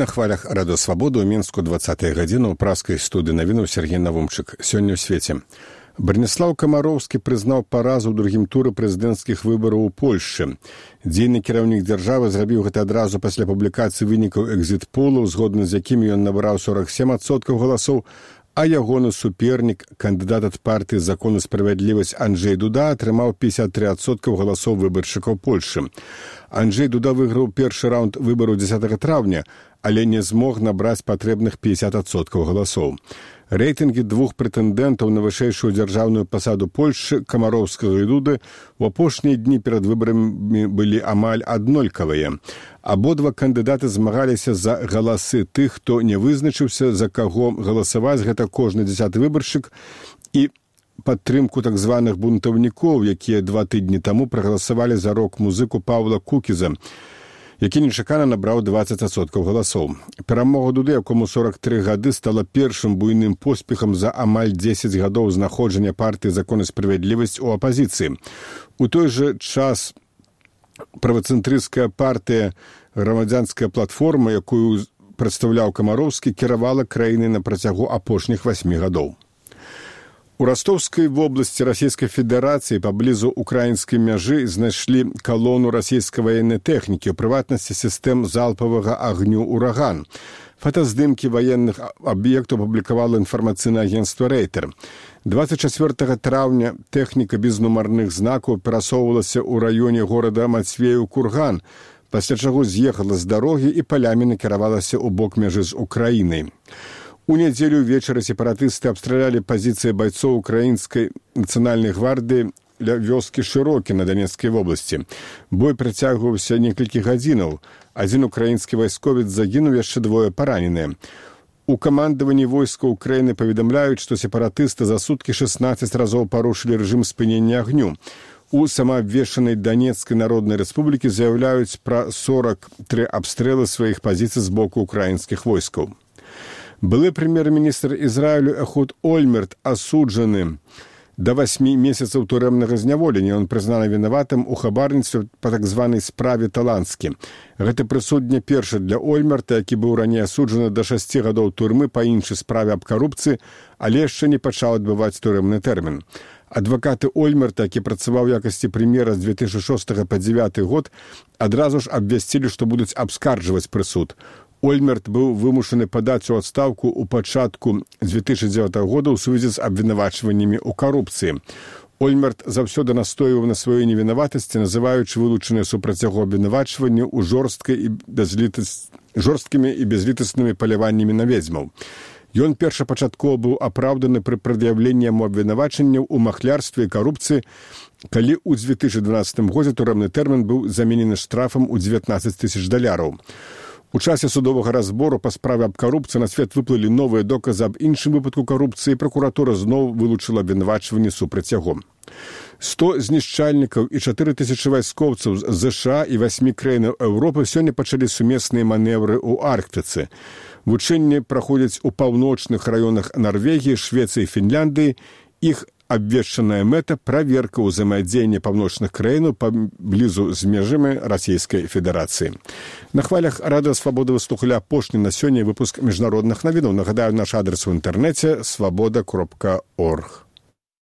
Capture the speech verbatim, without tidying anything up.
На хвалях Радыё Свабода ў Мінску двадцатая гадзіна ў праскай студыі навінаў Сергей Навумчык. Сёння ў свеце. Браніслаў Камароўскі прызнаў паразу ў другім туры прэзідэнцкіх выбараў у Польшчы. Дзейны кіраўнік дзяржавы зрабіў гэта адразу пасля публікацыі вынікаў экзіт-полаў, згодна з якімі ён набраў сорок сем адсоткаў галасоў, а ягоны супернік, кандыдат ад партыі «Закон і справядлівасць» Анджэй Дуда атрымаў пятьдесят три адсоткі галасоў выбаршчыкаў Польшчы. Анджэй Дуда выйграў першы раунд выбараў дзесятага траўня, але не змог набраць патрэбных пятьдесят адсоткаў галасоў. Рэйтынгі двух прэтэндэнтаў на вышэйшую дзяржаўную пасаду Польшчы, Камароўскага і Дуды, у апошнія дні перад выбарамі былі амаль аднолькавыя. Абодва кандыдаты змагаліся за галасы тых, хто не вызначыўся, за каго галасаваць, гэта кожны дзесяты выбаршчык, і падтрымку так званых бунтаўнікоў, якія два тыдні таму прагаласавалі за рок-музыку Паўла Кукіза, які нечакана набраў двадцать адсоткаў галасоў. Перамога Дуды, якому сорок тры гады, стала першым буйным поспехам за амаль дзесяць гадоў знаходжання партыі «Закон і справядлівасць» у апазіцыі. У той жа час правацэнтрысцкая партыя «Грамадзянская платформа», якую прадстаўляў Камароўскі, кіравала краінай на працягу апошніх васьмі гадоў. У Ростовскай вобласці Расійскай Федэрацыі паблізу украінскай мяжы знайшлі калону расійскай ваеннай тэхнікі, у прыватнасці сістэм залпавага агню «Ураган». Фотаздымкі ваенных аб'ектаў публікавала інфармацыйнае агенцтва «Рэйтер». двадцать чацвёртага траўня тэхніка без нумарных знакаў перасоўвалася ў раёне горада Мацвеў-Курган, пасля чаго з'ехала з дарогі і палямі накіравалася ў бок мяжы з Украінай. У нядзелю ўвечары сепаратысты абстралялі пазіцыі байцоў украінскай нацыянальнай гвардыі ля вёскі Шырокі на Данецкай вобласці. Бой працягваўся некалькі гадзінаў. Адзін украінскі вайсковец загінуў, яшчэ двое параненыя. У камандаванні войска Украіны паведамляюць, што сепаратысты за суткі шестнадцать разоў парушылі рэжым спынення агню. У самаабвешчанай Данецкай народнай рэспублікі заяўляюць пра сорок тры абстрэлы сваіх пазіцый з боку украінскіх войскаў. Былы прэм'ер-міністр Ізраілю Эхуд Ольмерт асуджаны да васьмі месяцаў турэмнага зняволення. Ён прызнаны вінаватым у хабарніцтве па так званай справе Таланскі. Гэта прысуд не першы для Ольмерта, які быў раней асуджаны да шасці гадоў турмы па іншай справе аб карупцыі, але яшчэ не пачаў адбываць турэмны тэрмін. Адвакаты Ольмерта, які працаваў у якасці прэм'ера з две тысячы шостага па дзевяты год, адразу ж абвясцілі, што будуць абскарджваць прысуд. Ольмерт быў вымушаны падаць у адстаўку ў пачатку две тысячы дзевятага года ў сувязі з абвінавачваннямі ў карупцыі. Ольмерт заўсёды настойваў на сваёй невінаватасці, называючы вылучаныя супраць яго абвінавачванні ў жорсткай і безлітас... жорсткімі і безлітаснымі паляваннямі на ведзьмаў. Ён першапачаткова быў апраўданы пры прад'яўленні яму абвінавачанняў у махлярстве і карупцыі, калі ў две тысячы дванаццатым годзе турэмны тэрмін быў заменены штрафам у дзевятнаццаць тысяч даляраў. У часе судовага разбору па справе аб карупцыі на свет выплылі новыя доказы аб іншым выпадку карупцыі, і пракуратура зноў вылучыла абвінавачванні супраць яго. сто знішчальнікаў і чатыры тысячы вайскоўцаў з ЗША і васьмі краінаў Еўропы сёння пачалі сумесныя манеўры ў Арктыцы. Вучэнні праходзяць у паўночных раёнах Нарвегіі, Швецыі і Фінляндыі. Іх абвешчаная мэта – праверка ўзаемадзеяння паўночных краінаў паблізу з межамі Расійскай Федэрацыі. На хвалях Радыё Свабода вы слухалі апошні на сёння выпуск міжнародных навінаў. Нагадаю, наш адрес у інтэрнэце свабода кропка орг.